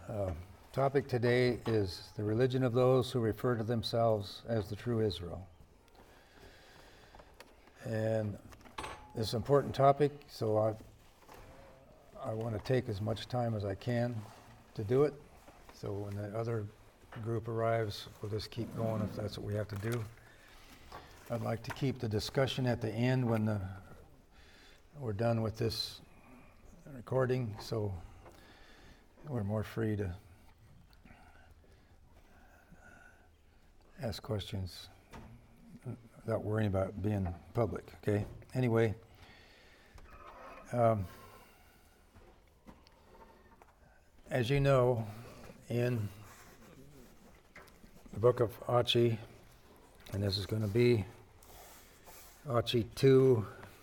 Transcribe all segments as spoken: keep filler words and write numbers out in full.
Uh, topic today is the religion of those who refer to themselves as the true Israel. And it's an important topic, so I I want to take as much time as I can to do it. So when the other group arrives, we'll just keep going if that's what we have to do. I'd like to keep the discussion at the end when the, we're done with this recording, so we're more free to ask questions without worrying about being public, okay? Anyway, um, as you know, in the book of Achi, and this is going to be Achi two,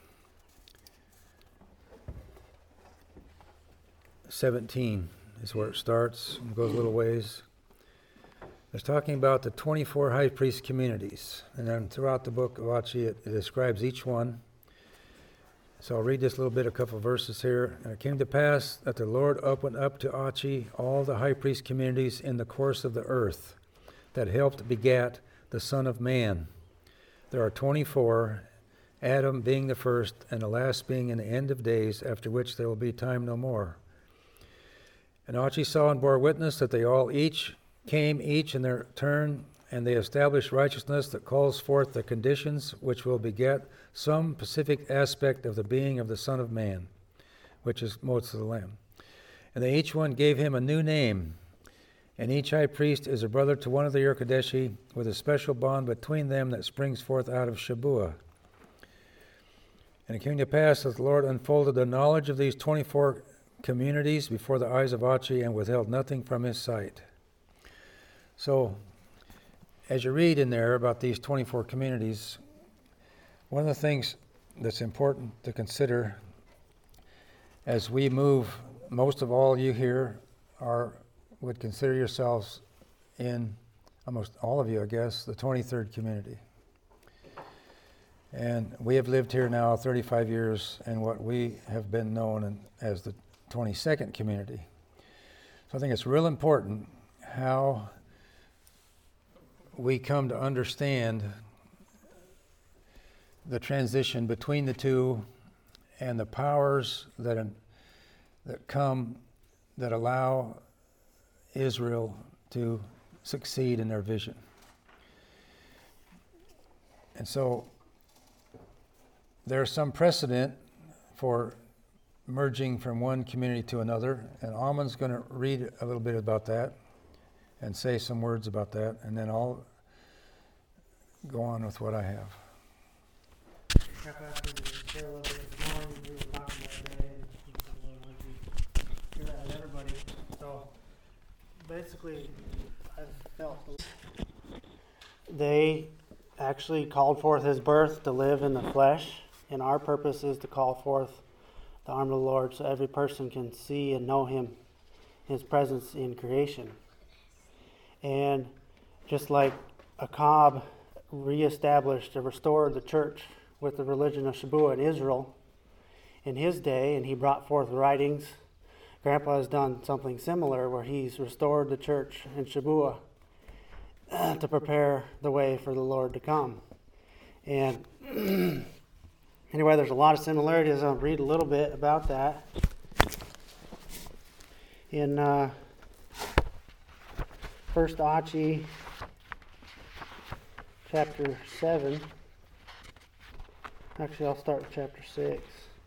seventeen is where it starts and goes a little ways. It's talking about the twenty-four high priest communities, and then throughout the book of Achi, it, it describes each one. So I'll read this little bit, a couple of verses here. And it came to pass that the Lord opened up to Achi all the high priest communities in the course of the earth that helped begat the Son of Man. There are twenty-four, Adam being the first, and the last being in the end of days, after which there will be time no more. And Achi saw and bore witness that they all each came each in their turn, and they established righteousness that calls forth the conditions which will beget some specific aspect of the being of the Son of Man, which is most of the Lamb. And they each one gave him a new name, and each high priest is a brother to one of the Ur Kadeshi, with a special bond between them that springs forth out of Shabuah. And it came to pass that the Lord unfolded the knowledge of these twenty-four communities before the eyes of Achi, and withheld nothing from his sight. So, as you read in there about these twenty-four communities, one of the things that's important to consider as we move, most of all you here are would consider yourselves in, almost all of you, I guess, the twenty-third community. And we have lived here now thirty-five years in what we have been known in, as the twenty-second community. So I think it's real important how we come to understand the transition between the two and the powers that that come that allow Israel to succeed in their vision. And so there's some precedent for merging from one community to another, and Alman's going to read a little bit about that and say some words about that, and then I'll go on with what I have. After we share a little bit this morning, we were talking about today, and like we hear that with everybody. So basically, I felt they actually called forth his birth to live in the flesh, and our purpose is to call forth the arm of the Lord so every person can see and know him, his presence in creation. And just like Achab reestablished or restored the church with the religion of Shabuah in Israel in his day, and he brought forth writings, Grandpa has done something similar where he's restored the church in Shabuah uh, to prepare the way for the Lord to come. And anyway, there's a lot of similarities. I'll read a little bit about that. In uh, First Achi, chapter seven. Actually, I'll start with chapter six.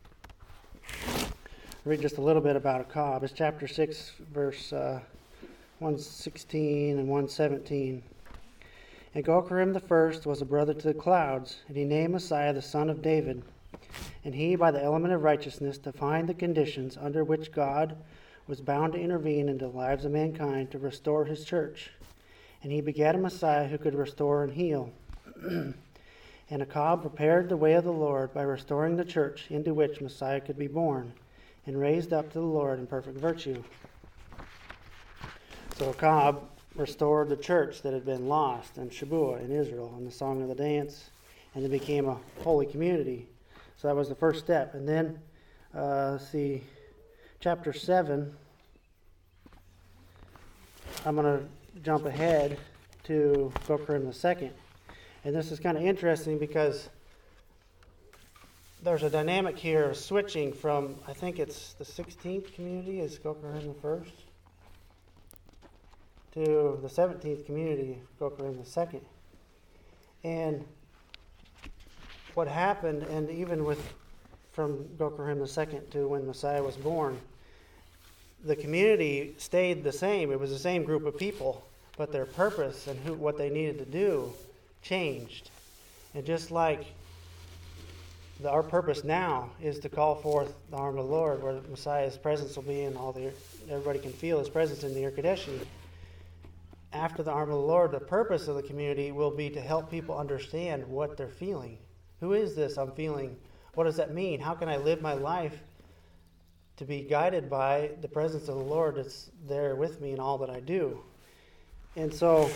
Read just a little bit about Achab. It's chapter six, verse uh, one sixteen and one seventeen. And Gocharim the first was a brother to the clouds, and he named Messiah the son of David. And he, by the element of righteousness, defined the conditions under which God was bound to intervene into the lives of mankind to restore his church. And he begat a Messiah who could restore and heal. And Achab prepared the way of the Lord by restoring the church into which Messiah could be born, and raised up to the Lord in perfect virtue. So Achab restored the church that had been lost in Shabuah in Israel, in the Song of the Dance, and it became a holy community. So that was the first step. And then, uh, let's see, chapter seven, I'm going to jump ahead to Gokurim the second. And this is kind of interesting because there's a dynamic here of switching from, I think it's the sixteenth community is Gokurim the first, to the seventeenth community, Gokurim the second. And what happened, and even with from Gokurim the second to when Messiah was born, the community stayed the same. It was the same group of people, but their purpose and who, what they needed to do changed. And just like the, our purpose now is to call forth the arm of the Lord, where Messiah's presence will be in all the, everybody can feel his presence in the Ir Kadeshi. After the arm of the Lord, the purpose of the community will be to help people understand what they're feeling. Who is this I'm feeling? What does that mean? How can I live my life to be guided by the presence of the Lord that's there with me in all that I do? And so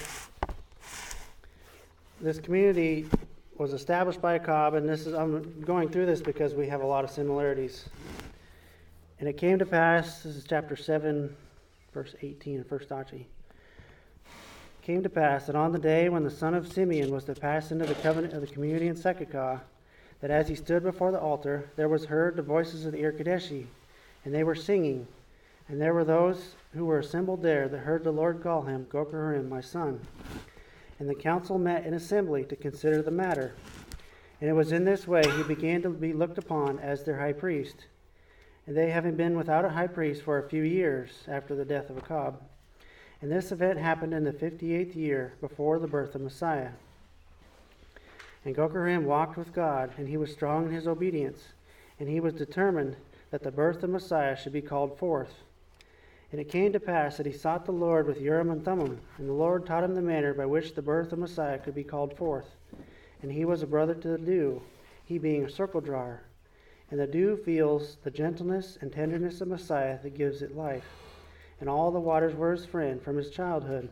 this community was established by Achab, and this is I'm going through this because we have a lot of similarities. And it came to pass, this is chapter seven, verse eighteen in First Achi. Came to pass that on the day when the son of Simeon was to pass into the covenant of the community in Sekakah, that as he stood before the altar, there was heard the voices of the Ir Kadeshi, and they were singing. And there were those who were assembled there that heard the Lord call him, Gokurim, my son. And the council met in assembly to consider the matter. And it was in this way he began to be looked upon as their high priest. And they having been without a high priest for a few years after the death of Achab. And this event happened in the fifty-eighth year before the birth of Messiah. And Gokurim walked with God, and he was strong in his obedience, and he was determined that the birth of Messiah should be called forth. And it came to pass that he sought the Lord with Urim and Thummim, and the Lord taught him the manner by which the birth of Messiah could be called forth. And he was a brother to the dew, he being a circle drawer. And the dew feels the gentleness and tenderness of Messiah that gives it life. And all the waters were his friend from his childhood.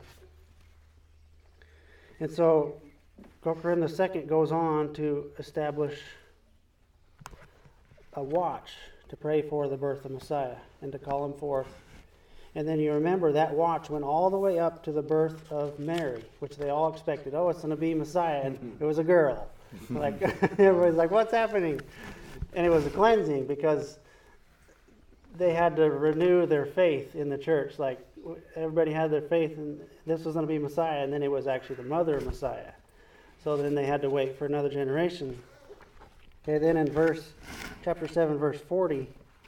And so Gokurim the second goes on to establish a watch to pray for the birth of Messiah and to call him forth. And then you remember that watch went all the way up to the birth of Mary, which they all expected. Oh, it's going to be Messiah. And it was a girl. Like everybody's like, what's happening? And it was a cleansing because they had to renew their faith in the church. Like everybody had their faith, and this was going to be Messiah, and then it was actually the mother of Messiah. So then they had to wait for another generation. Okay, then in verse, chapter seven, verse forty,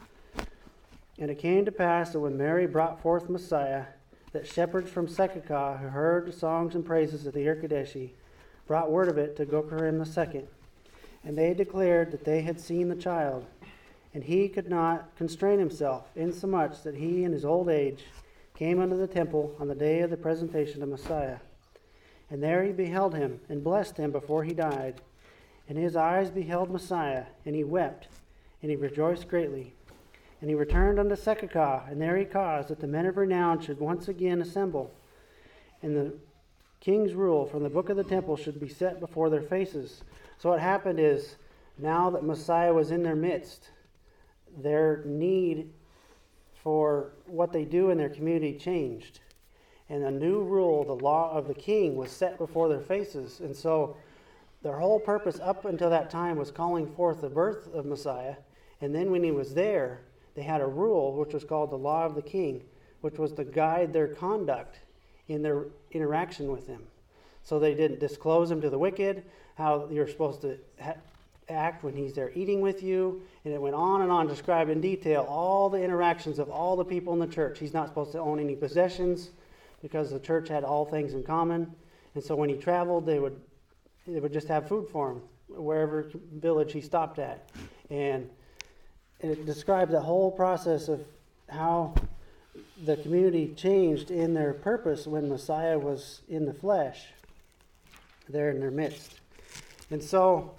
and it came to pass that when Mary brought forth Messiah, that shepherds from Sekakah who heard the songs and praises of the Ir Kadeshi brought word of it to Gokurim the second, and they declared that they had seen the child. And he could not constrain himself, insomuch that he in his old age came unto the temple on the day of the presentation of Messiah. And there he beheld him, and blessed him before he died. And his eyes beheld Messiah, and he wept, and he rejoiced greatly. And he returned unto Sekakah, and there he caused that the men of renown should once again assemble. And the king's rule from the book of the temple should be set before their faces. So what happened is, now that Messiah was in their midst, their need for what they do in their community changed. And a new rule, the law of the king, was set before their faces. And so their whole purpose up until that time was calling forth the birth of Messiah. And then when he was there, they had a rule which was called the law of the king, which was to guide their conduct in their interaction with him. So they didn't disclose him to the wicked, how you're supposed to ha- act when he's there eating with you, and it went on and on, described in detail all the interactions of all the people in the church. He's not supposed to own any possessions because the church had all things in common, and so when he traveled, they would they would just have food for him wherever village he stopped at. And it described the whole process of how the community changed in their purpose when Messiah was in the flesh there in their midst. And so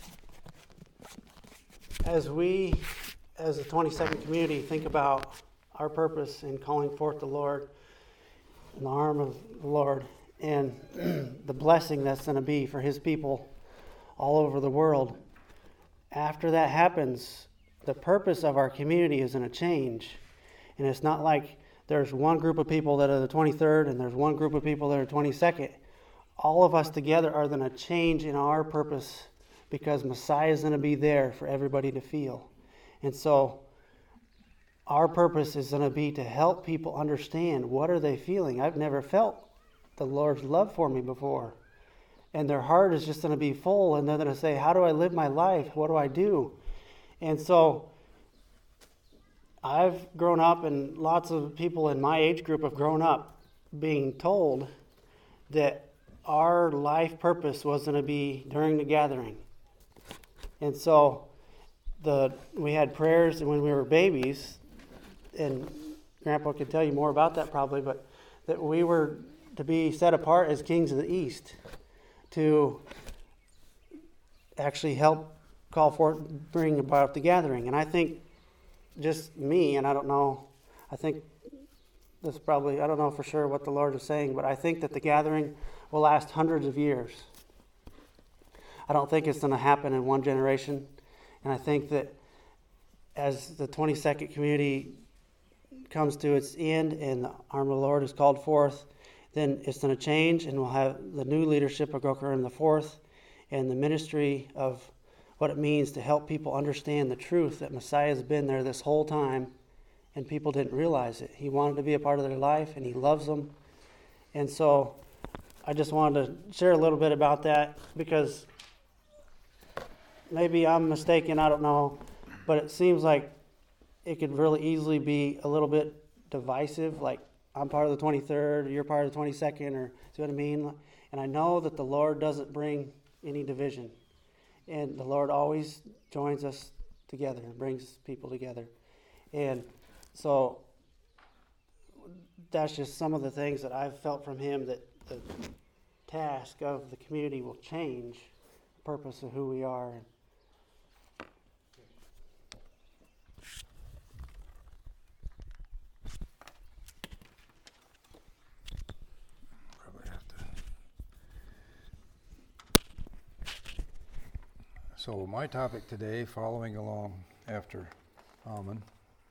as we, as the twenty-second community, think about our purpose in calling forth the Lord and the arm of the Lord and the blessing that's going to be for his people all over the world, after that happens, the purpose of our community is going to change. And it's not like there's one group of people that are the twenty-third and there's one group of people that are twenty-second. All of us together are going to change in our purpose because Messiah is going to be there for everybody to feel. And so our purpose is going to be to help people understand what are they feeling. I've never felt the Lord's love for me before. And their heart is just going to be full, and they're going to say, how do I live my life? What do I do? And so I've grown up, and lots of people in my age group have grown up being told that our life purpose was going to be during the gathering. And so the we had prayers when we were babies, and Grandpa can tell you more about that probably, but that we were to be set apart as kings of the East to actually help call forth, bring about the gathering. And I think just me, and I don't know, I think this probably, I don't know for sure what the Lord is saying, but I think that the gathering will last hundreds of years. I don't think it's going to happen in one generation. And I think that as the twenty-second community comes to its end and the arm of the Lord is called forth, then it's going to change, and we'll have the new leadership of Groker in the fourth, and the ministry of what it means to help people understand the truth that Messiah has been there this whole time, and people didn't realize it. He wanted to be a part of their life, and he loves them. And so I just wanted to share a little bit about that, because maybe I'm mistaken, I don't know, but it seems like it could really easily be a little bit divisive, like I'm part of the twenty-third, or you're part of the twenty-second, or see what I mean? And I know that the Lord doesn't bring any division. And the Lord always joins us together and brings people together. And so that's just some of the things that I've felt from him, that the task of the community will change the purpose of who we are. So my topic today, following along after Alman,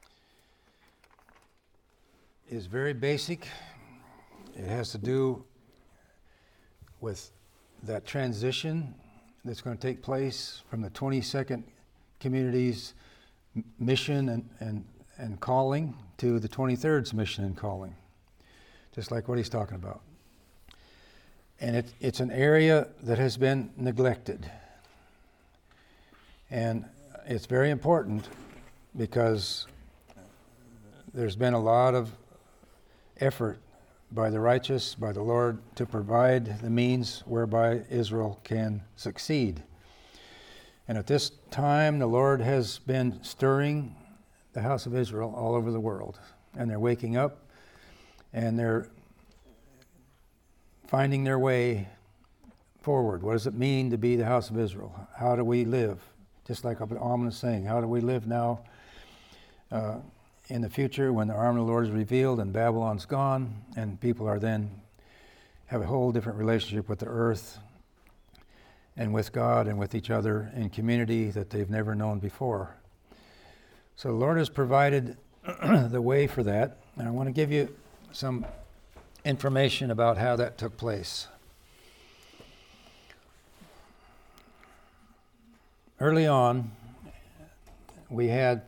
is very basic. It has to do with that transition that's going to take place from the twenty-second community's m- mission and, and, and calling to the twenty-third's mission and calling, just like what he's talking about. And it, it's an area that has been neglected. And it's very important because there's been a lot of effort by the righteous, by the Lord, to provide the means whereby Israel can succeed. And at this time, the Lord has been stirring the house of Israel all over the world. And they're waking up, and they're finding their way forward. What does it mean to be the house of Israel? How do we live? Just like Alman is saying, how do we live now uh, in the future when the arm of the Lord is revealed and Babylon's gone, and people are then have a whole different relationship with the earth and with God and with each other in community that they've never known before. So the Lord has provided the way for that, and I want to give you some information about how that took place. Early on, we had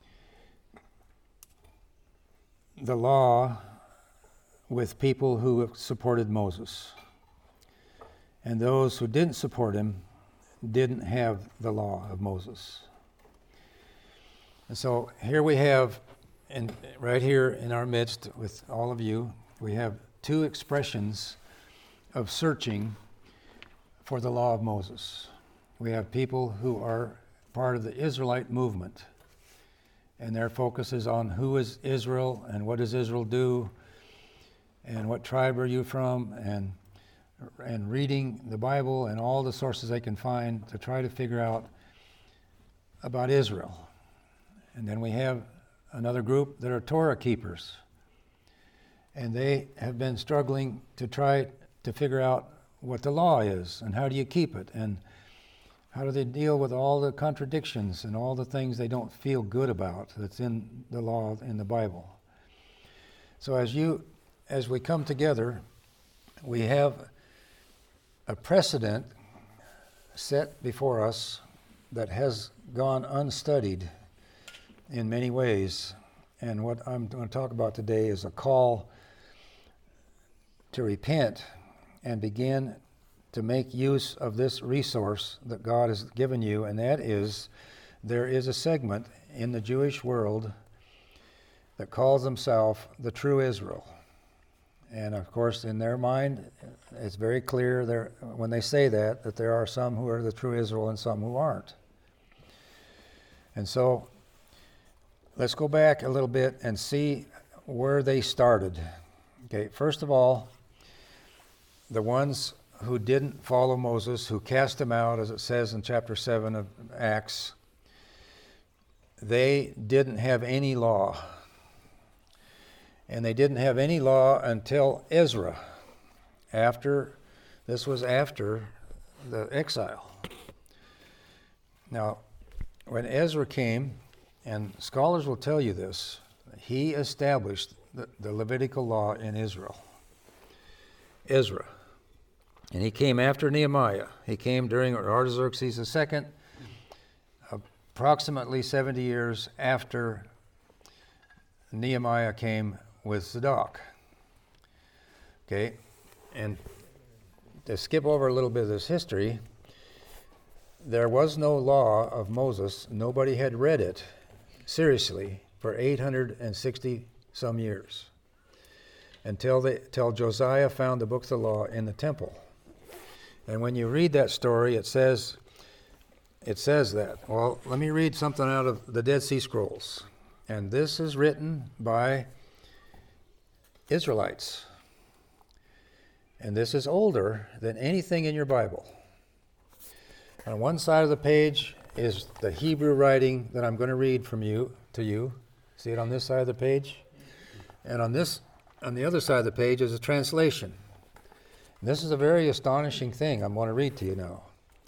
the law with people who supported Moses. And those who didn't support him didn't have the law of Moses. And so here we have, and right here in our midst with all of you, we have two expressions of searching for the law of Moses. We have people who are part of the Israelite movement, and their focus is on who is Israel and what does Israel do and what tribe are you from, and and reading the Bible and all the sources they can find to try to figure out about Israel. And then we have another group that are Torah keepers, and they have been struggling to try to figure out what the law is and how do you keep it, and how do they deal with all the contradictions and all the things they don't feel good about that's in the law in the Bible. So as you, as we come together, we have a precedent set before us that has gone unstudied in many ways. And what I'm going to talk about today is a call to repent and begin to make use of this resource that God has given you, and that is, there is a segment in the Jewish world that calls themselves the true Israel. And of course, in their mind, it's very clear there, when they say that, that there are some who are the true Israel and some who aren't. And so, let's go back a little bit and see where they started. Okay, first of all, the ones who didn't follow Moses, who cast him out, as it says in chapter seven of Acts, they didn't have any law. And they didn't have any law until Ezra. After, this was after the exile. Now, when Ezra came, and scholars will tell you this, he established the, the Levitical law in Israel. Ezra. And he came after Nehemiah. He came during Artaxerxes the Second, approximately seventy years after Nehemiah came with Zadok. Okay, and to skip over a little bit of this history, there was no law of Moses. Nobody had read it seriously for eight hundred sixty some years until they, until Josiah found the book of the law in the temple. And when you read that story, it says, it says that. Well, let me read something out of the Dead Sea Scrolls. And this is written by Israelites. And this is older than anything in your Bible. On one side of the page is the Hebrew writing that I'm going to read from you to you. See it on this side of the page? And on this, on the other side of the page is a translation. And this is a very astonishing thing I'm going to read to you now.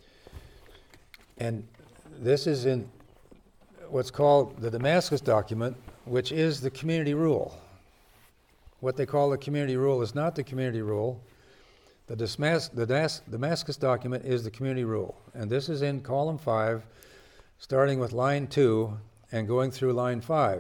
And this is in what's called the Damascus document, which is the community rule. What they call the community rule is not the community rule. The Damas- the Das- Damascus document is the community rule. And this is in column five, starting with line two and going through line five.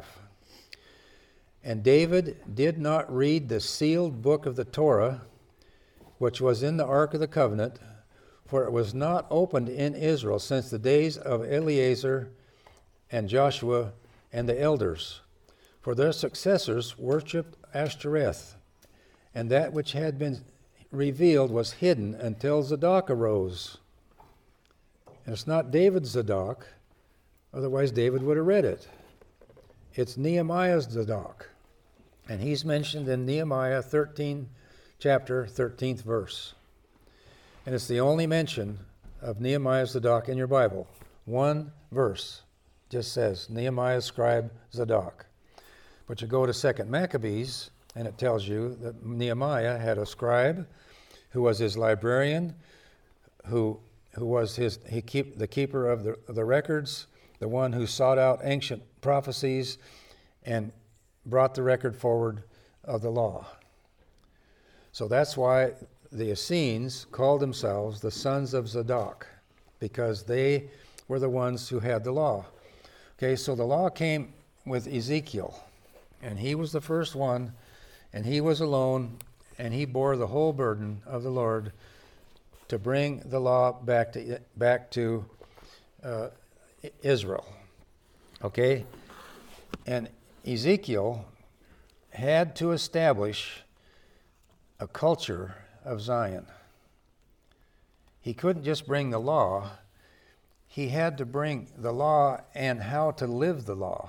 And David did not read the sealed book of the Torah, which was in the Ark of the Covenant, for it was not opened in Israel since the days of Eleazar and Joshua and the elders. For their successors worshipped Ashtoreth, and that which had been revealed was hidden until Zadok arose. And it's not David's Zadok, otherwise David would have read it. It's Nehemiah's Zadok. And he's mentioned in Nehemiah thirteen, chapter thirteenth verse. And it's the only mention of Nehemiah's Zadok in your Bible. One verse just says, Nehemiah's scribe Zadok. But you go to Second Maccabees, and it tells you that Nehemiah had a scribe who was his librarian, who who was his he keep the keeper of the of the records, the one who sought out ancient prophecies and brought the record forward of the law. So that's why the Essenes called themselves the sons of Zadok, because they were the ones who had the law. Okay, so the law came with Ezekiel, and he was the first one, and he was alone, and he bore the whole burden of the Lord to bring the law back to back to uh, Israel. Okay, and Ezekiel had to establish a culture of Zion. He couldn't just bring the law. He had to bring the law and how to live the law.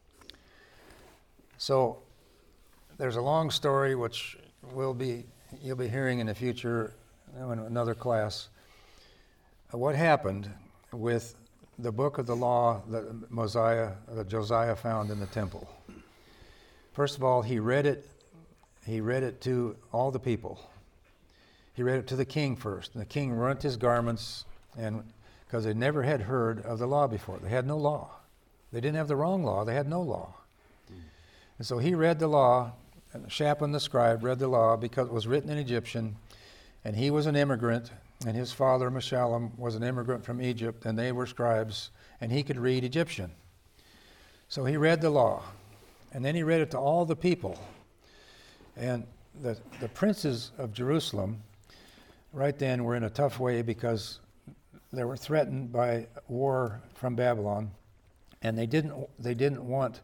So there's a long story which will be you'll be hearing in the future in another class. What happened with the book of the law that Mosiah, that Josiah found in the temple? First of all, he read it. He read it to all the people. He read it to the king first. And the king rent his garments, and because they never had heard of the law before. They had no law. They didn't have the wrong law. They had no law. Mm. And so he read the law, and Shaphan the scribe read the law because it was written in Egyptian, and he was an immigrant, and his father Meshullam was an immigrant from Egypt, and they were scribes, and he could read Egyptian. So he read the law, and then he read it to all the people. And the, the princes of Jerusalem right then were in a tough way because they were threatened by war from Babylon, and they didn't they didn't want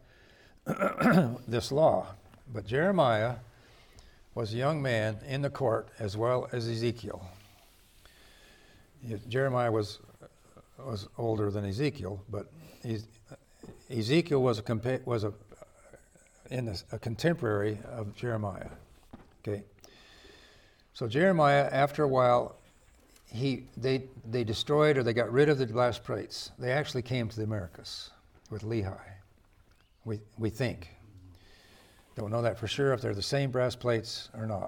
this law. But Jeremiah was a young man in the court as well as Ezekiel. Jeremiah was was older than Ezekiel, but Ezekiel was a compa- was a in a, a contemporary of Jeremiah. Okay. So Jeremiah, after a while, he they they destroyed or they got rid of the brass plates. They actually came to the Americas with Lehi. We we think. Don't know that for sure if they're the same brass plates or not.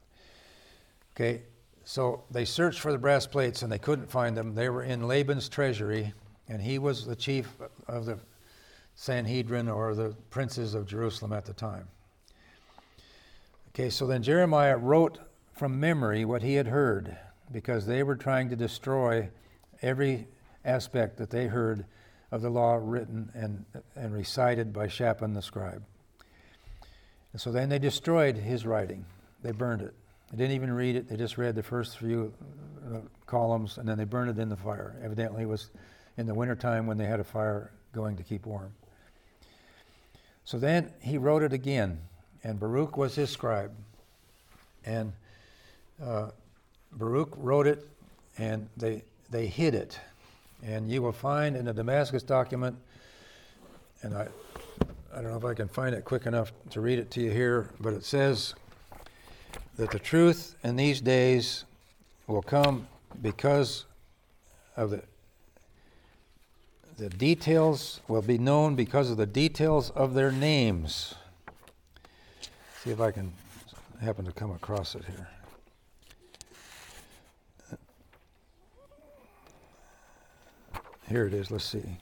Okay, so they searched for the brass plates and they couldn't find them. They were in Laban's treasury, and he was the chief of the Sanhedrin, or the princes of Jerusalem at the time. Okay, so then Jeremiah wrote from memory what he had heard, because they were trying to destroy every aspect that they heard of the law written and, and recited by Shaphan the scribe. And so then they destroyed his writing. They burned it. They didn't even read it. They just read the first few uh, columns, and then they burned it in the fire. Evidently it was in the wintertime when they had a fire going to keep warm. So then he wrote it again, and Baruch was his scribe. And uh, Baruch wrote it, and they they hid it. And you will find in the Damascus document, and I I don't know if I can find it quick enough to read it to you here, but it says that the truth in these days will come because of the the details will be known because of the details of their names. See if I can happen to come across it here. Here it is. Let's see.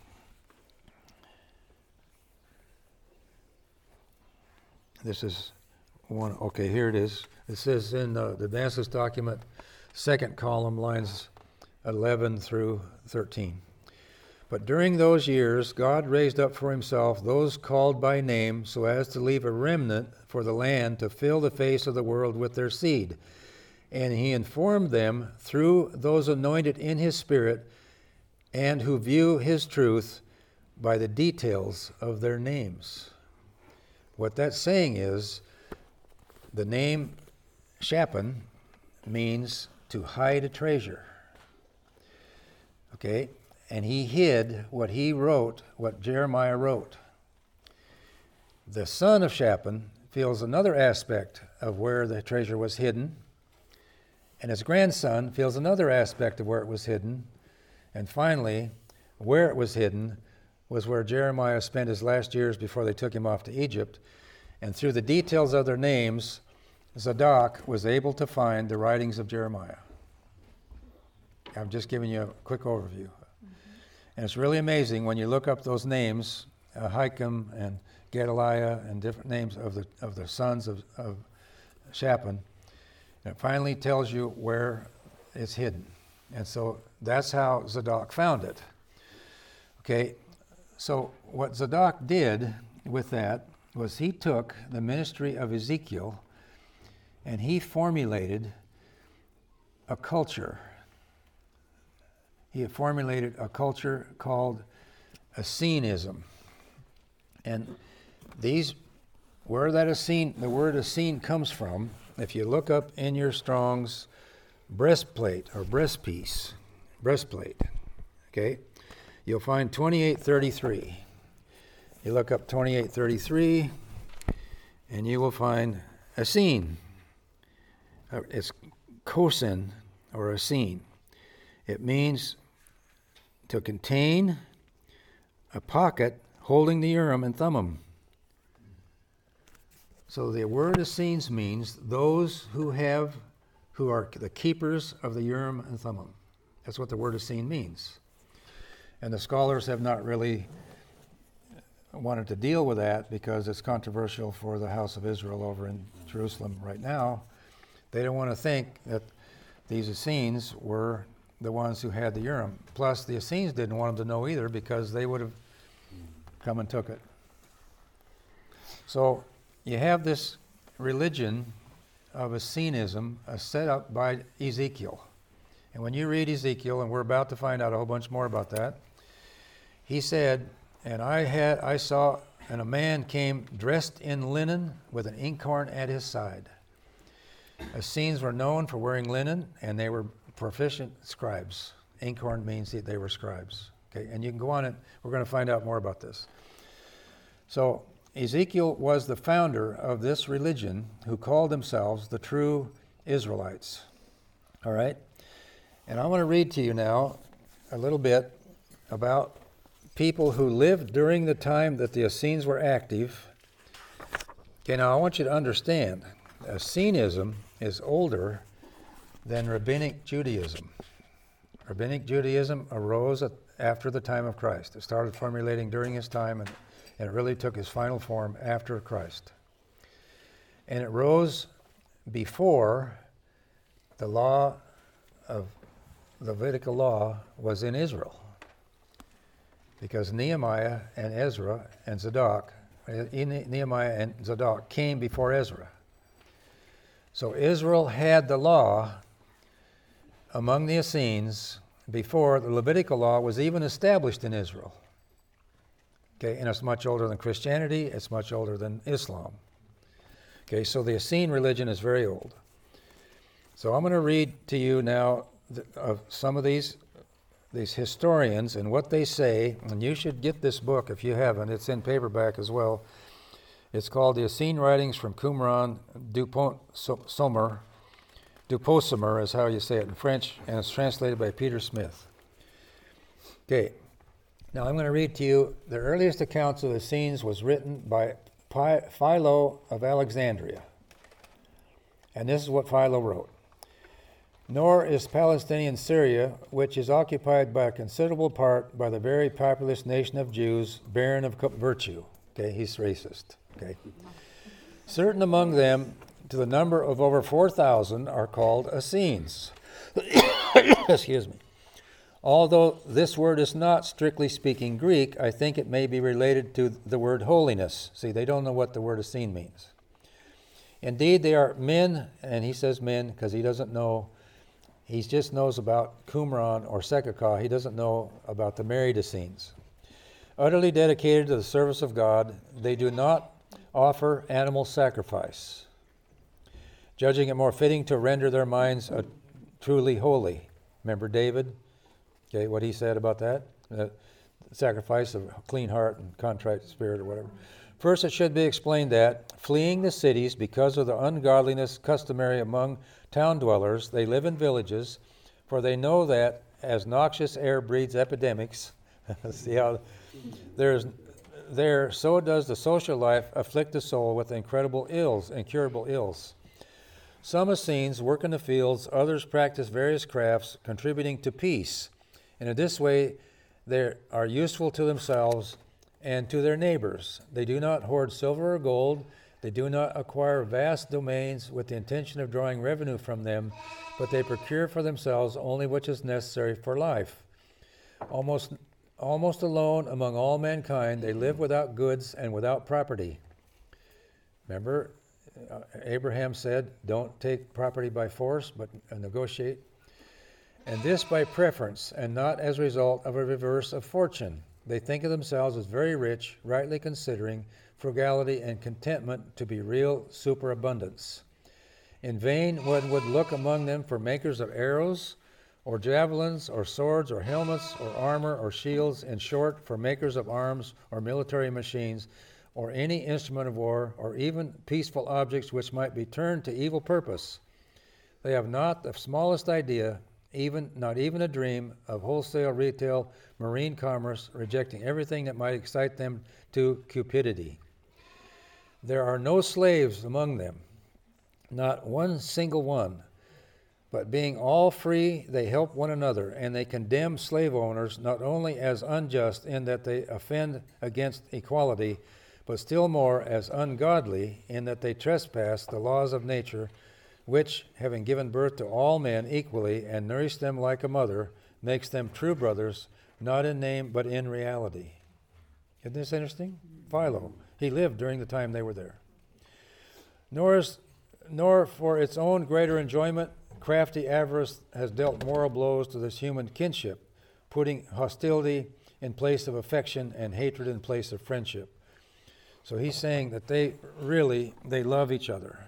This is one. Okay, here it is. It says in uh, the Damascus document, second column, lines eleven through thirteen. But during those years, God raised up for himself those called by name so as to leave a remnant for the land to fill the face of the world with their seed. And he informed them through those anointed in his spirit and who view his truth by the details of their names. What that's saying is the name Shaphan means to hide a treasure. Okay? And he hid what he wrote, what Jeremiah wrote. The son of Shaphan feels another aspect of where the treasure was hidden, and his grandson feels another aspect of where it was hidden. And finally, where it was hidden was where Jeremiah spent his last years before they took him off to Egypt. And through the details of their names, Zadok was able to find the writings of Jeremiah. I'm just giving you a quick overview. And it's really amazing when you look up those names, uh, Hikam and Gedaliah and different names of the of the sons of, of Shaphan. And it finally tells you where it's hidden. And so that's how Zadok found it. Okay, so what Zadok did with that was he took the ministry of Ezekiel and he formulated a culture. He had formulated a culture called Essenism. And these, where that Essene, the word Essene comes from, if you look up in your Strong's breastplate or breastpiece, breastplate, okay, you'll find twenty-eight thirty-three. You look up twenty-eight thirty-three, and you will find Essene. It's Kosin or Essene. It means to contain a pocket holding the Urim and Thummim. So the word Essenes means those who have, who are the keepers of the Urim and Thummim. That's what the word Essene means. And the scholars have not really wanted to deal with that because it's controversial for the house of Israel over in Jerusalem right now. They don't want to think that these Essenes were the ones who had the Urim. Plus, the Essenes didn't want them to know either because they would have come and took it. So you have this religion of Essenism uh, set up by Ezekiel. And when you read Ezekiel, and we're about to find out a whole bunch more about that, he said, and I had I saw, and a man came dressed in linen with an inkhorn at his side. Essenes were known for wearing linen, and they were proficient scribes. Inkhorn means that they were scribes. Okay, and you can go on it. We're going to find out more about this. So Ezekiel was the founder of this religion who called themselves the true Israelites. All right? And I want to read to you now a little bit about people who lived during the time that the Essenes were active. Okay, now I want you to understand, Essenism is older than Rabbinic Judaism. Rabbinic Judaism arose at, after the time of Christ. It started formulating during his time, and, and it really took its final form after Christ. And it rose before the law of the Levitical law was in Israel. Because Nehemiah and Ezra and Zadok, Nehemiah and Zadok came before Ezra. So Israel had the law among the Essenes before the Levitical law was even established in Israel. Okay, and it's much older than Christianity, it's much older than Islam. Okay, so the Essene religion is very old. So I'm going to read to you now the, of some of these these historians and what they say, and you should get this book if you haven't. It's in paperback as well. It's called The Essene Writings from Qumran Duponsomer. Duponsomer is how you say it in French, and it's translated by Peter Smith. Okay, now I'm going to read to you the earliest accounts of the Essenes was written by Philo of Alexandria. And this is what Philo wrote. Nor is Palestinian Syria, which is occupied by a considerable part by the very populous nation of Jews, barren of virtue. Okay, he's racist. Okay. Certain among them, to the number of over four thousand, are called Essenes. Excuse me. Although this word is not, strictly speaking, Greek, I think it may be related to the word holiness. See, they don't know what the word Essene means. Indeed, they are men, and he says men because he doesn't know. He just knows about Qumran or Sekakah. He doesn't know about the married Essenes. Utterly dedicated to the service of God, they do not offer animal sacrifice, judging it more fitting to render their minds uh, truly holy. Remember David? Okay, what he said about that? The sacrifice of a clean heart and contrite spirit or whatever. First, it should be explained that, fleeing the cities because of the ungodliness customary among town dwellers, they live in villages, for they know that as noxious air breeds epidemics, see how there's there, so does the social life afflict the soul with incredible ills, incurable ills. Some Essenes work in the fields, others practice various crafts, contributing to peace. And in this way, they are useful to themselves and to their neighbors. They do not hoard silver or gold. They do not acquire vast domains with the intention of drawing revenue from them, but they procure for themselves only what is necessary for life. Almost, almost alone among all mankind, they live without goods and without property. Remember, uh, Abraham said, don't take property by force, but uh, negotiate. And this by preference, and not as a result of a reverse of fortune. They think of themselves as very rich, rightly considering frugality and contentment to be real superabundance. In vain one would look among them for makers of arrows, or javelins, or swords, or helmets, or armor, or shields, in short, for makers of arms, or military machines, or any instrument of war, or even peaceful objects which might be turned to evil purpose. They have not the smallest idea, even not even a dream, of wholesale retail marine commerce, rejecting everything that might excite them to cupidity. There are no slaves among them, not one single one, But being all free, they help one another, and they condemn slave owners not only as unjust in that they offend against equality, but still more as ungodly in that they trespass the laws of nature, which, having given birth to all men equally and nourished them like a mother, makes them true brothers, not in name but in reality. Isn't this interesting? Philo. He lived during the time they were there. Nor, is, nor for its own greater enjoyment, crafty avarice has dealt moral blows to this human kinship, putting hostility in place of affection and hatred in place of friendship. So he's saying that they really, they love each other.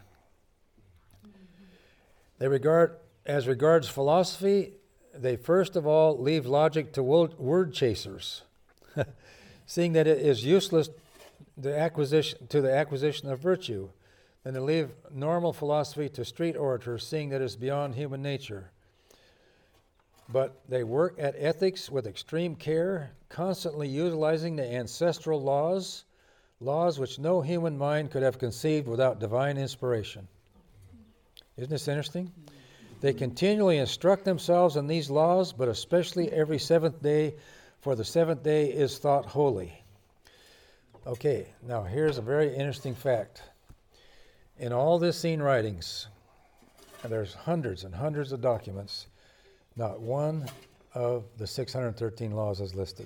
They regard, as regards philosophy, they first of all leave logic to word chasers, seeing that it is useless the acquisition, to the acquisition of virtue. Then they leave normal philosophy to street orators, seeing that it is beyond human nature. But they work at ethics with extreme care, constantly utilizing the ancestral laws, laws which no human mind could have conceived without divine inspiration. Isn't this interesting? They continually instruct themselves in these laws, but especially every seventh day, for the seventh day is thought holy. Okay, now here's a very interesting fact. In all the Essene writings, and there's hundreds and hundreds of documents, not one of the six hundred thirteen laws is listed.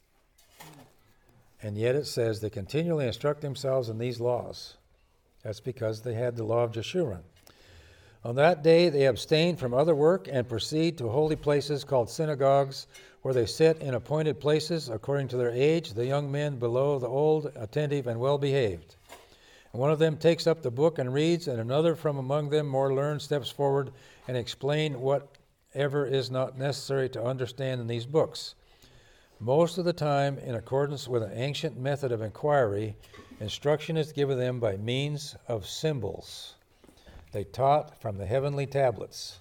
And yet it says they continually instruct themselves in these laws. That's because they had the law of Jeshurun. On that day they abstain from other work and proceed to holy places called synagogues, where they sit in appointed places according to their age, the young men below the old, attentive and well-behaved. And one of them takes up the book and reads, and another from among them, more learned, steps forward and explain whatever is not necessary to understand in these books. Most of the time, in accordance with an ancient method of inquiry, instruction is given them by means of symbols. They taught from the heavenly tablets.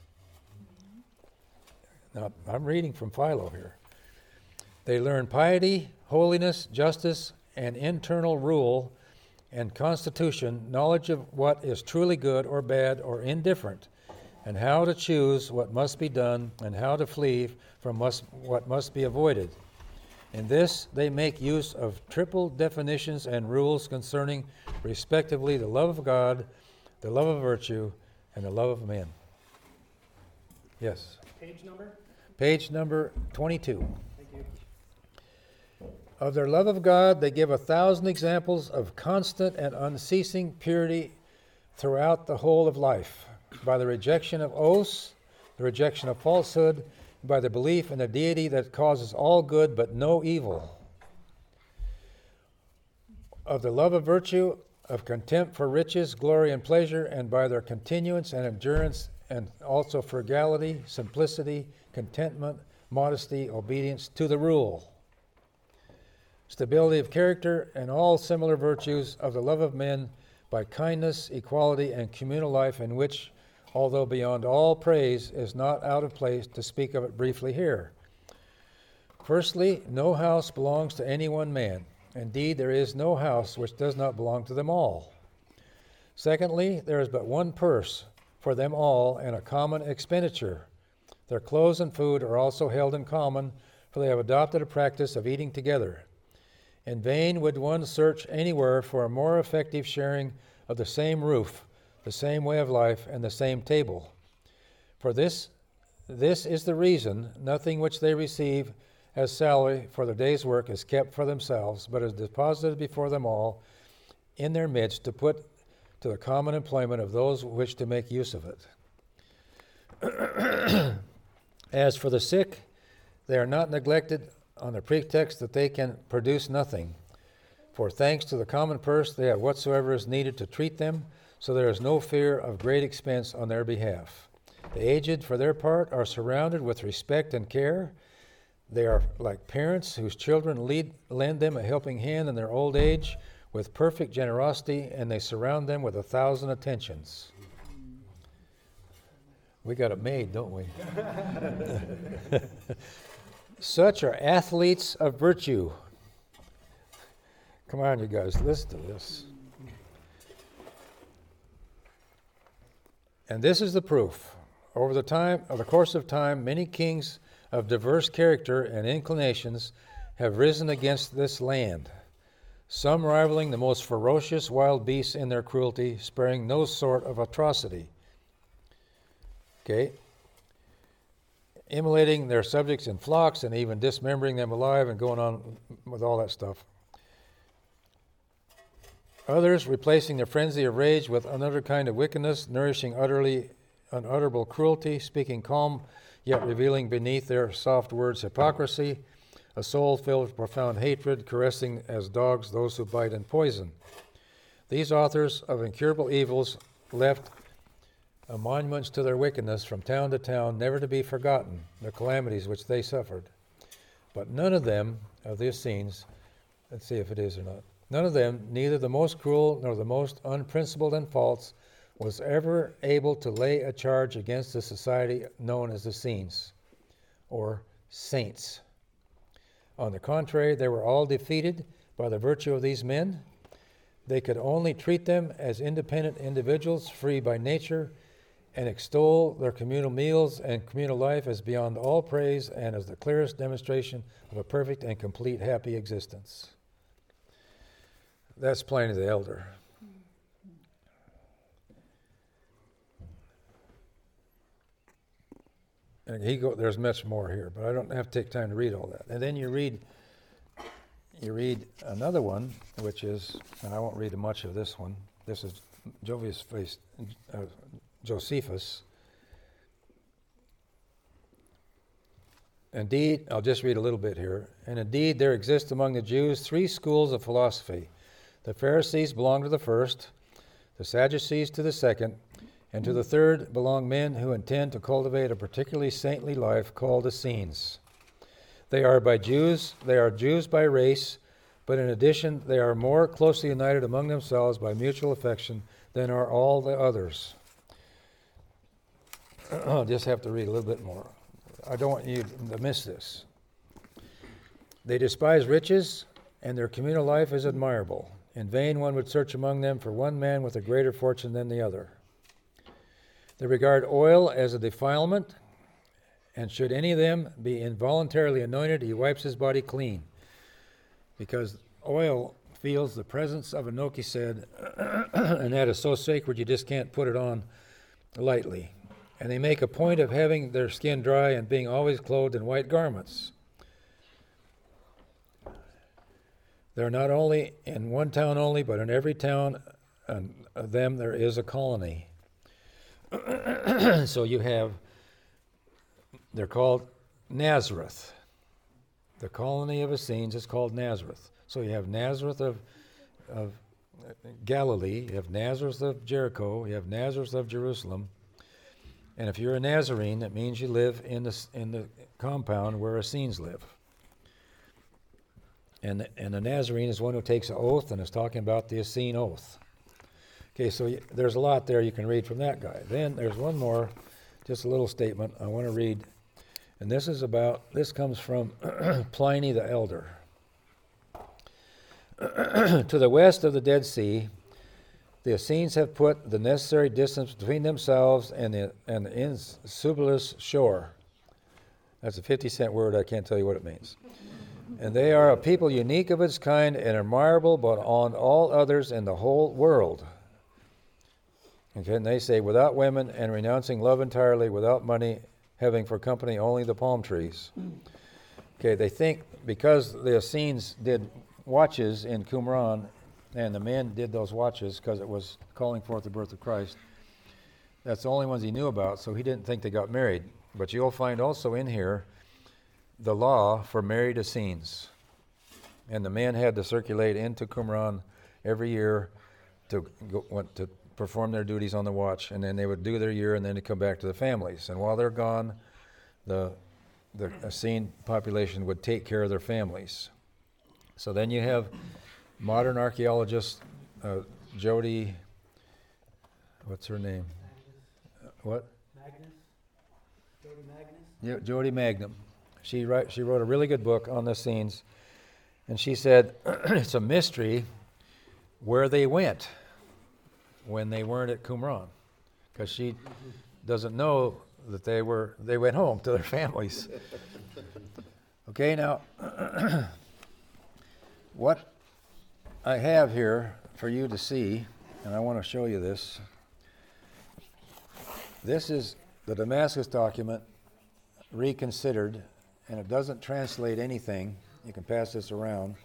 Now, I'm reading from Philo here. They learn piety, holiness, justice, and internal rule and constitution, knowledge of what is truly good or bad or indifferent, and how to choose what must be done and how to flee from must, what must be avoided. In this, they make use of triple definitions and rules concerning, respectively, the love of God, the love of virtue, and the love of men. Yes? Page number? Page number twenty-two. Thank you. Of their love of God, they give a thousand examples of constant and unceasing purity throughout the whole of life, by the rejection of oaths, the rejection of falsehood, and by the belief in a deity that causes all good but no evil. Of the love of virtue, of contempt for riches, glory, and pleasure, and by their continuance and endurance, and also frugality, simplicity, contentment, modesty, obedience to the rule. Stability of character, and all similar virtues of the love of men, by kindness, equality, and communal life, in which, although beyond all praise, is not out of place to speak of it briefly here. Firstly, no house belongs to any one man. Indeed, there is no house which does not belong to them all. Secondly, there is but one purse for them all and a common expenditure. Their clothes and food are also held in common, for they have adopted a practice of eating together. In vain would one search anywhere for a more effective sharing of the same roof, the same way of life, and the same table. For this, this is the reason nothing which they receive as salary for their day's work is kept for themselves, but is deposited before them all in their midst to put to the common employment of those who wish to make use of it. As for the sick, they are not neglected on the pretext that they can produce nothing. For thanks to the common purse, they have whatsoever is needed to treat them, so there is no fear of great expense on their behalf. The aged, for their part, are surrounded with respect and care. They are like parents whose children lead, lend them a helping hand in their old age with perfect generosity, and they surround them with a thousand attentions. We got it made, don't we? Such are athletes of virtue. Come on, you guys, listen to this. And this is the proof. over the time, of the course of time, many kings of diverse character and inclinations have risen against this land, some rivaling the most ferocious wild beasts in their cruelty, sparing no sort of atrocity. Okay? Immolating their subjects in flocks and even dismembering them alive and going on with all that stuff. Others replacing their frenzy of rage with another kind of wickedness, nourishing utterly unutterable cruelty, speaking calm, yet revealing beneath their soft words hypocrisy, a soul filled with profound hatred, caressing as dogs those who bite and poison. These authors of incurable evils left uh, monuments to their wickedness from town to town, never to be forgotten, the calamities which they suffered. But none of them, of the Essenes, let's see if it is or not, none of them, neither the most cruel nor the most unprincipled and false, was ever able to lay a charge against the society known as the Essenes, or saints. On the contrary, they were all defeated by the virtue of these men. They could only treat them as independent individuals, free by nature, and extol their communal meals and communal life as beyond all praise and as the clearest demonstration of a perfect and complete happy existence. That's Pliny the Elder. And he go, there's much more here, but I don't have to take time to read all that. And then you read, you read another one, which is, and I won't read much of this one. This is Jovius faced uh, Josephus. Indeed, I'll just read a little bit here. And indeed, there exist among the Jews three schools of philosophy. The Pharisees belong to the first, the Sadducees to the second, and to the third belong men who intend to cultivate a particularly saintly life called Essenes. They are by Jews, they are Jews by race, but in addition they are more closely united among themselves by mutual affection than are all the others. I'll just have to read a little bit more. I don't want you to miss this. They despise riches, and their communal life is admirable. In vain one would search among them for one man with a greater fortune than the other. They regard oil as a defilement, and should any of them be involuntarily anointed, he wipes his body clean, because oil feels the presence of Enoch said, and that is so sacred you just can't put it on lightly. And they make a point of having their skin dry and being always clothed in white garments. They're not only in one town only, but in every town and of them there is a colony. So you have, they're called Nazareth. The colony of Essenes is called Nazareth. So you have Nazareth of, of Galilee, you have Nazareth of Jericho, you have Nazareth of Jerusalem. And if you're a Nazarene, that means you live in the, in the compound where Essenes live. And, and a Nazarene is one who takes an oath and is talking about the Essene oath. Okay, so y- there's a lot there you can read from that guy. Then there's one more, just a little statement I want to read. And this is about, this comes from Pliny the Elder. To the west of the Dead Sea, the Essenes have put the necessary distance between themselves and the, and the insubulous shore. That's a fifty cent word, I can't tell you what it means. And they are a people unique of its kind and admirable beyond all others in the whole world. Okay, and they say, without women and renouncing love entirely, without money, having for company only the palm trees. Okay, they think because the Essenes did watches in Qumran, and the men did those watches because it was calling forth the birth of Christ, that's the only ones he knew about, so he didn't think they got married. But you'll find also in here the law for married Essenes. And the men had to circulate into Qumran every year to go, went to perform their duties on the watch, and then they would do their year, and then they come back to the families. And while they're gone, the the Essene population would take care of their families. So then you have modern archaeologist uh, Jody, what's her name? Uh, what? Magnus? Jody Magnus? Yeah, Jody Magnum. She write, she wrote a really good book on the Essenes, and she said it's a mystery where they went when they weren't at Qumran, because she doesn't know that they were they went home to their families. Okay, now what I have here for you to see, and I want to show you this. This is the Damascus document reconsidered, and it doesn't translate anything. You can pass this around.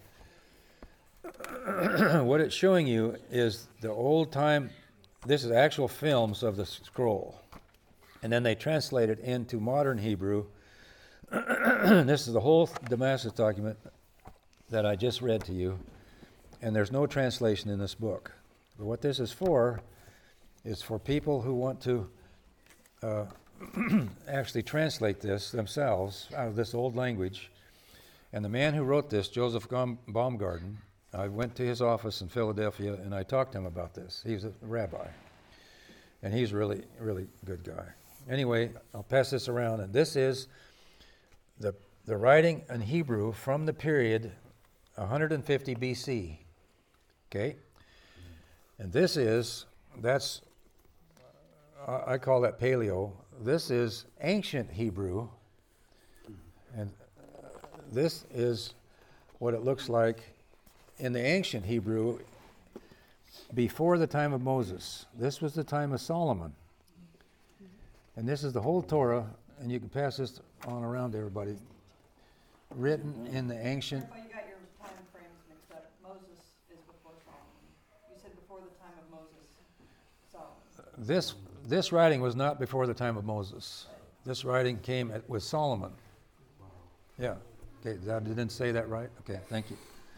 What it's showing you is the old time, this is actual films of the scroll. And then they translate it into modern Hebrew. This is the whole Damascus document that I just read to you. And there's no translation in this book. But what this is for is for people who want to uh, actually translate this themselves out of this old language. And the man who wrote this, Joseph Baumgarten, I went to his office in Philadelphia and I talked to him about this. He's a rabbi. And he's really, really good guy. Anyway, I'll pass this around. And this is the, the writing in Hebrew from the period one hundred fifty B C. Okay? And this is, that's, I call that Paleo. This is ancient Hebrew. And this is what it looks like in the ancient Hebrew before the time of Moses. This was the time of Solomon. And this is the whole Torah, and you can pass this on around to everybody, written in the ancient... You got your time frames mixed up. Moses is before Solomon. You said before the time of Moses, Solomon. This, this writing was not before the time of Moses. This writing came at, with Solomon. Yeah. Okay, I didn't say that right? Okay, thank you.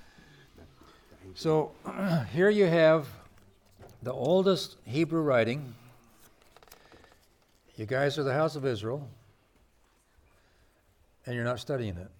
So here you have the oldest Hebrew writing. You guys are the house of Israel, and you're not studying it.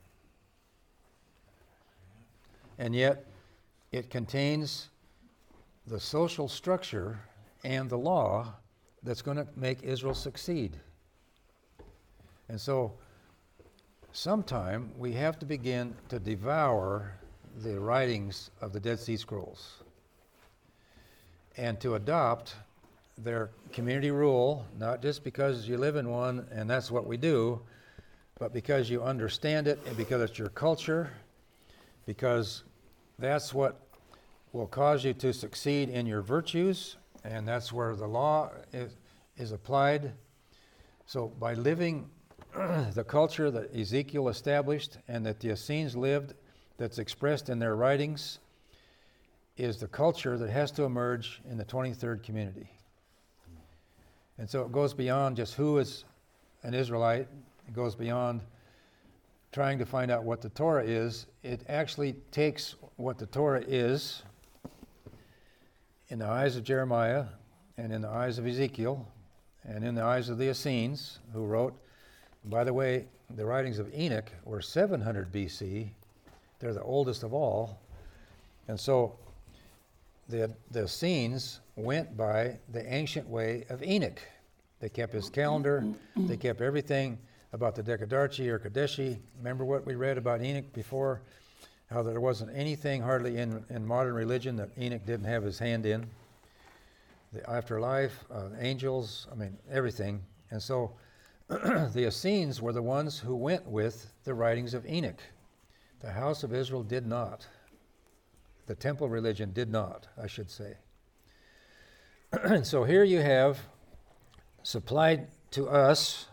And yet, it contains the social structure and the law that's going to make Israel succeed. And so, sometime we have to begin to devour the writings of the Dead Sea Scrolls and to adopt their community rule, not just because you live in one and that's what we do, but because you understand it and because it's your culture, because that's what will cause you to succeed in your virtues, and that's where the law is, is applied. So by living the culture that Ezekiel established and that the Essenes lived, that's expressed in their writings, is the culture that has to emerge in the twenty-third community. And so it goes beyond just who is an Israelite. It goes beyond trying to find out what the Torah is. It actually takes what the Torah is in the eyes of Jeremiah and in the eyes of Ezekiel and in the eyes of the Essenes, who wrote, by the way, the writings of Enoch were seven hundred B C. They're the oldest of all. And so the, the Essenes went by the ancient way of Enoch. They kept his calendar. They kept everything about the Decadarchi or Kadeshi. Remember what we read about Enoch before? How there wasn't anything hardly in, in modern religion that Enoch didn't have his hand in. The afterlife, uh, angels, I mean, everything. And so the Essenes were the ones who went with the writings of Enoch. The house of Israel did not. The temple religion did not, I should say. And so here you have supplied to us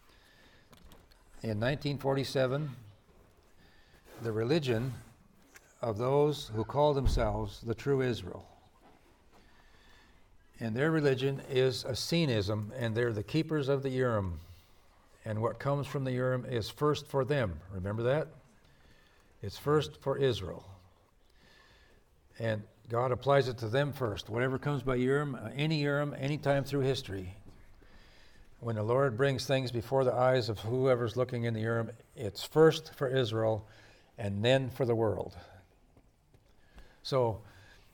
in nineteen forty-seven the religion of those who call themselves the true Israel. And their religion is Essenism, and they're the keepers of the Urim. And what comes from the Urim is first for them. Remember that? It's first for Israel. And God applies it to them first. Whatever comes by Urim, uh, any Urim, any time through history, when the Lord brings things before the eyes of whoever's looking in the Urim, it's first for Israel and then for the world. So,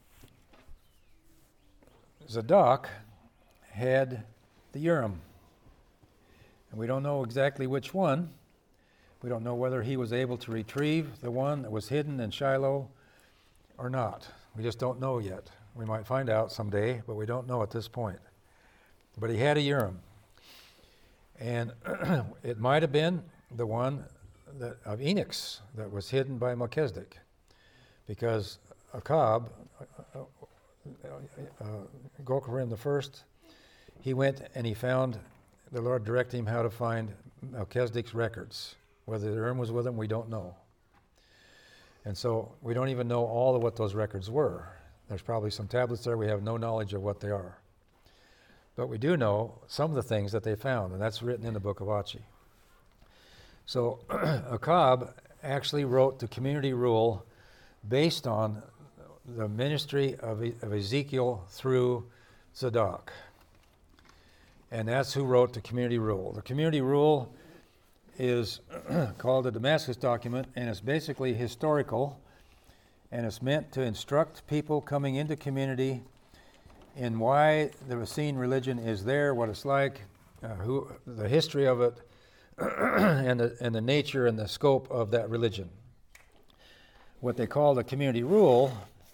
Zadok had the Urim. And we don't know exactly which one. We don't know whether he was able to retrieve the one that was hidden in Shiloh or not. We just don't know yet. We might find out someday, but we don't know at this point. But he had a Urim. And it might have been the one that, of Enoch's that was hidden by Melchizedek, because Achab, uh, uh, Golcharim the first, he went and he found, the Lord directed him how to find Melchizedek's records. Whether the Urim was with him, we don't know. And so we don't even know all of what those records were. There's probably some tablets there, we have no knowledge of what they are. But we do know some of the things that they found, and that's written in the book of Achi. So Achab actually wrote the community rule based on the ministry of, e- of Ezekiel through Zadok. And that's who wrote the community rule. The community rule is called the Damascus document, and it's basically historical, and it's meant to instruct people coming into community in why the Essene religion is there, what it's like, uh, who the history of it, and the and the nature and the scope of that religion. What they call the community rule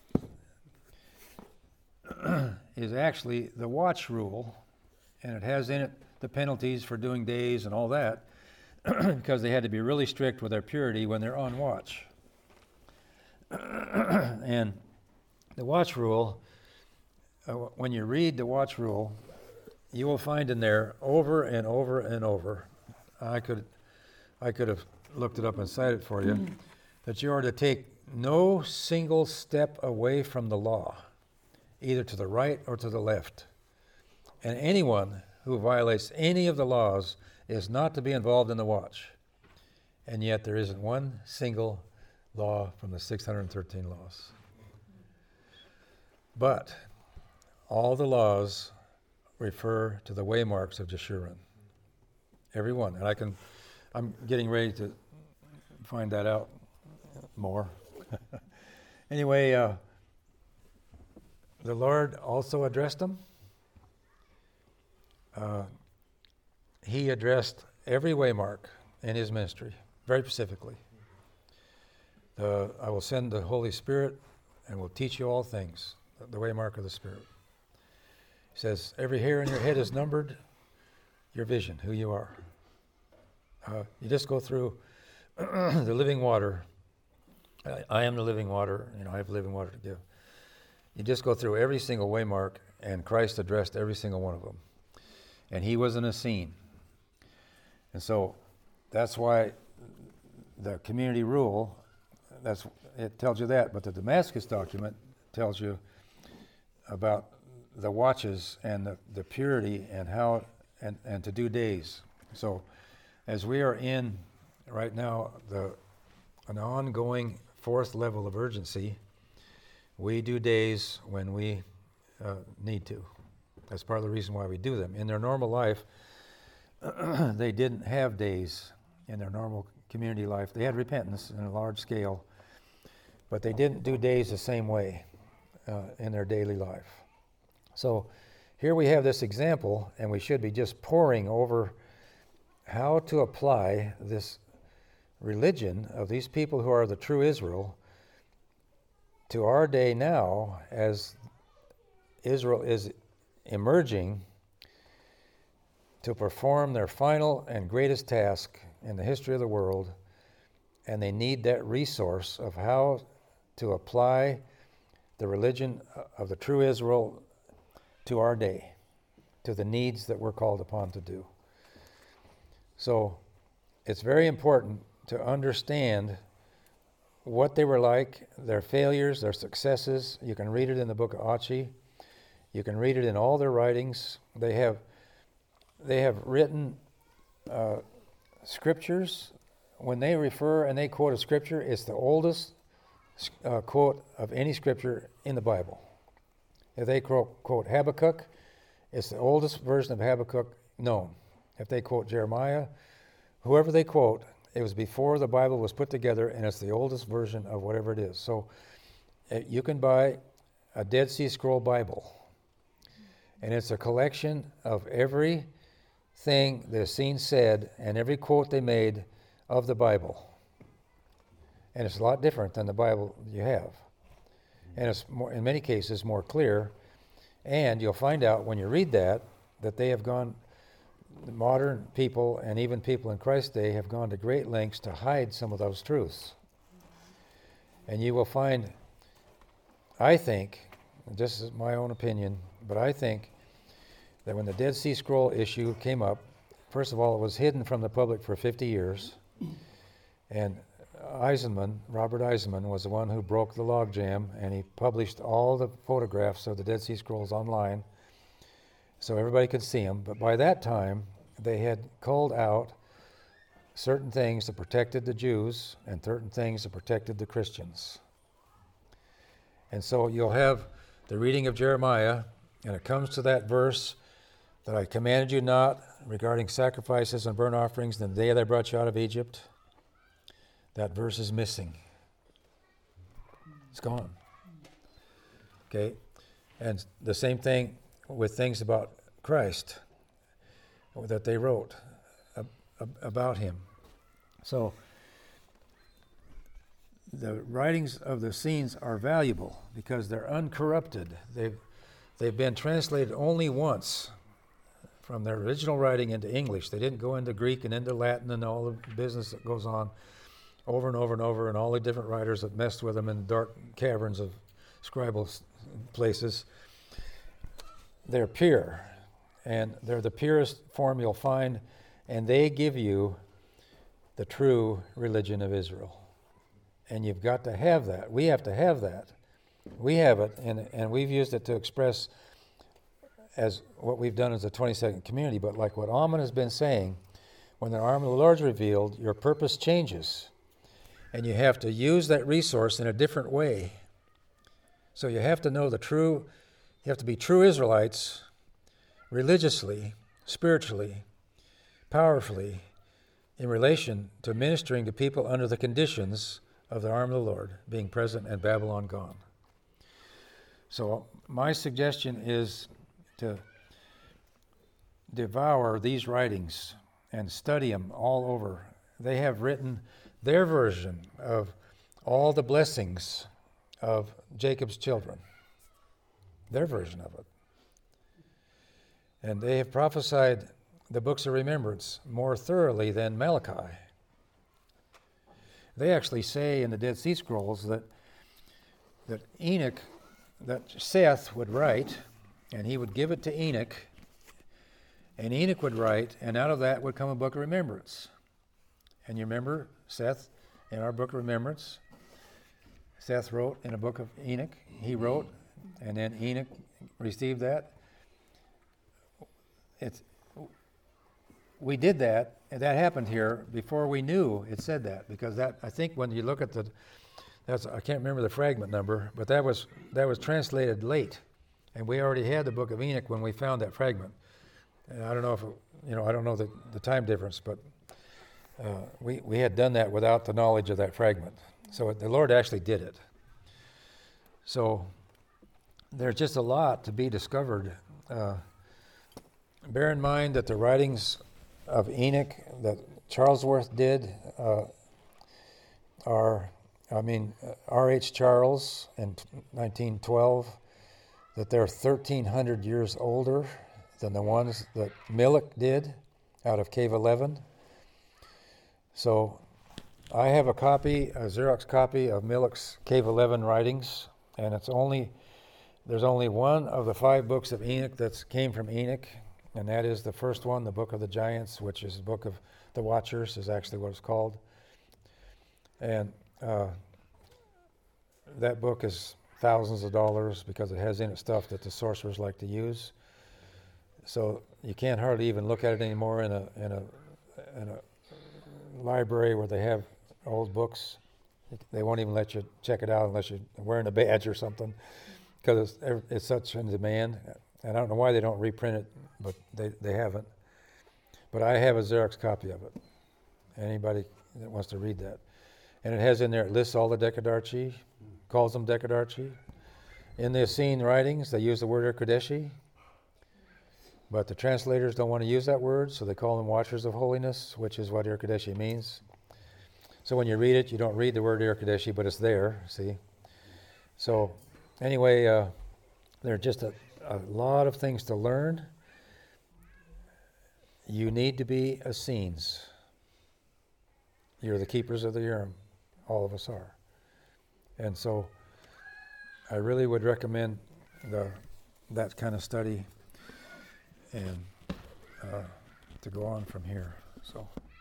is actually the watch rule, and it has in it the penalties for doing days and all that, because they had to be really strict with their purity when they're on watch. And the watch rule, uh, when you read the watch rule, you will find in there over and over and over, I could I could have looked it up and cited it for you, that you are to take no single step away from the law, either to the right or to the left. And anyone who violates any of the laws is not to be involved in the watch. And yet there isn't one single law from the six hundred thirteen laws. But all the laws refer to the waymarks of Jeshurun. Every one. And I can, I'm getting ready to find that out more. Anyway, uh, the Lord also addressed them. Uh, he addressed every waymark in his ministry, very specifically. Uh, I will send the Holy Spirit and will teach you all things, the waymark of the Spirit. He says, every hair in your head is numbered, your vision, who you are. Uh, you just go through the living water. I, I am the living water, you know, I have living water to give. You just go through every single waymark, and Christ addressed every single one of them. And he was an Essene. And so that's why the community rule, that's it tells you that, but the Damascus document tells you about the watches and the, the purity and how and, and to do days. So as we are in right now the an ongoing fourth level of urgency, we do days when we uh, need to. That's part of the reason why we do them. In their normal life, they didn't have days in their normal community life. They had repentance in a large scale, but they didn't do days the same way uh, in their daily life. So here we have this example, and we should be just poring over how to apply this religion of these people who are the true Israel to our day now, as Israel is emerging to perform their final and greatest task in the history of the world, and they need that resource of how to apply the religion of the true Israel to our day, to the needs that we're called upon to do. So it's very important to understand what they were like, their failures, their successes. You can read it in the book of Achi. You can read it in all their writings. They have they have written uh, scriptures. When they refer and they quote a scripture, it's the oldest uh, quote of any scripture in the Bible. If they quote, quote Habakkuk, it's the oldest version of Habakkuk known. If they quote Jeremiah, whoever they quote, it was before the Bible was put together, and it's the oldest version of whatever it is. So uh, you can buy a Dead Sea Scroll Bible, and it's a collection of everything the Essene said and every quote they made of the Bible. And it's a lot different than the Bible you have. And it's more, in many cases, more clear. And you'll find out when you read that, that they have gone the modern people and even people in Christ's day have gone to great lengths to hide some of those truths. And you will find, I think, this is my own opinion, but I think that when the Dead Sea Scroll issue came up, first of all, it was hidden from the public for fifty years. And Eisenman, Robert Eisenman, was the one who broke the logjam, and he published all the photographs of the Dead Sea Scrolls online so everybody could see them. But by that time, they had culled out certain things that protected the Jews and certain things that protected the Christians. And so you'll have the reading of Jeremiah, and it comes to that verse that I commanded you not regarding sacrifices and burnt offerings in the day that I brought you out of Egypt. That verse is missing. It's gone. Okay? And the same thing with things about Christ that they wrote ab- ab- about him. So the writings of the scenes are valuable because they're uncorrupted. They've they've been translated only once from their original writing into English. They didn't go into Greek and into Latin and all the business that goes on over and over and over, and all the different writers that messed with them in dark caverns of scribal places. They're pure, and they're the purest form you'll find, and they give you the true religion of Israel. And you've got to have that. We have to have that. We have it, and, and we've used it to express as what we've done as a twenty-second community. But like what Alman has been saying, when the arm of the Lord is revealed, your purpose changes. And you have to use that resource in a different way. So you have to know the true, you have to be true Israelites religiously, spiritually, powerfully, in relation to ministering to people under the conditions of the arm of the Lord, being present and Babylon gone. So my suggestion is to devour these writings and study them all over. They have written their version of all the blessings of Jacob's children, their version of it. And they have prophesied the books of remembrance more thoroughly than Malachi. They actually say in the Dead Sea Scrolls that that Enoch, that Seth would write, and he would give it to Enoch, and Enoch would write, and out of that would come a book of remembrance. And you remember Seth in our book of remembrance? Seth wrote in a book of Enoch. He wrote, and then Enoch received that. It's we did that, and that happened here before we knew it said that, because that I think when you look at the, that's I can't remember the fragment number, but that was that was translated late, and we already had the book of Enoch when we found that fragment. And I don't know if it, you know I don't know the, the time difference, but uh, we we had done that without the knowledge of that fragment. So it, the Lord actually did it. So there's just a lot to be discovered. Uh, bear in mind that the writings of Enoch that Charlesworth did uh, are, I mean, R H Charles in nineteen twelve, that they're thirteen hundred years older than the ones that Millock did out of Cave eleven. So I have a copy, a Xerox copy of Millock's Cave eleven writings, and it's only, there's only one of the five books of Enoch that came from Enoch, and that is the first one, the Book of the Giants, which is the Book of the Watchers, is actually what it's called. And uh, that book is thousands of dollars because it has in it stuff that the sorcerers like to use. So you can't hardly even look at it anymore in a in a in a library where they have old books. They won't even let you check it out unless you're wearing a badge or something, because it's, it's such in demand. And I don't know why they don't reprint it, but they, they haven't. But I have a Xerox copy of it. Anybody that wants to read that. And it has in there, it lists all the Decadarchi, calls them Decadarchi. In the Essene writings, they use the word Erkodeshi, but the translators don't want to use that word, so they call them Watchers of Holiness, which is what Erkodeshi means. So when you read it, you don't read the word Erkodeshi, but it's there, see? So anyway, uh, there are just a, a lot of things to learn. You need to be Essenes. You're the keepers of the Urim. All of us are. And so I really would recommend the that kind of study and uh, to go on from here. So.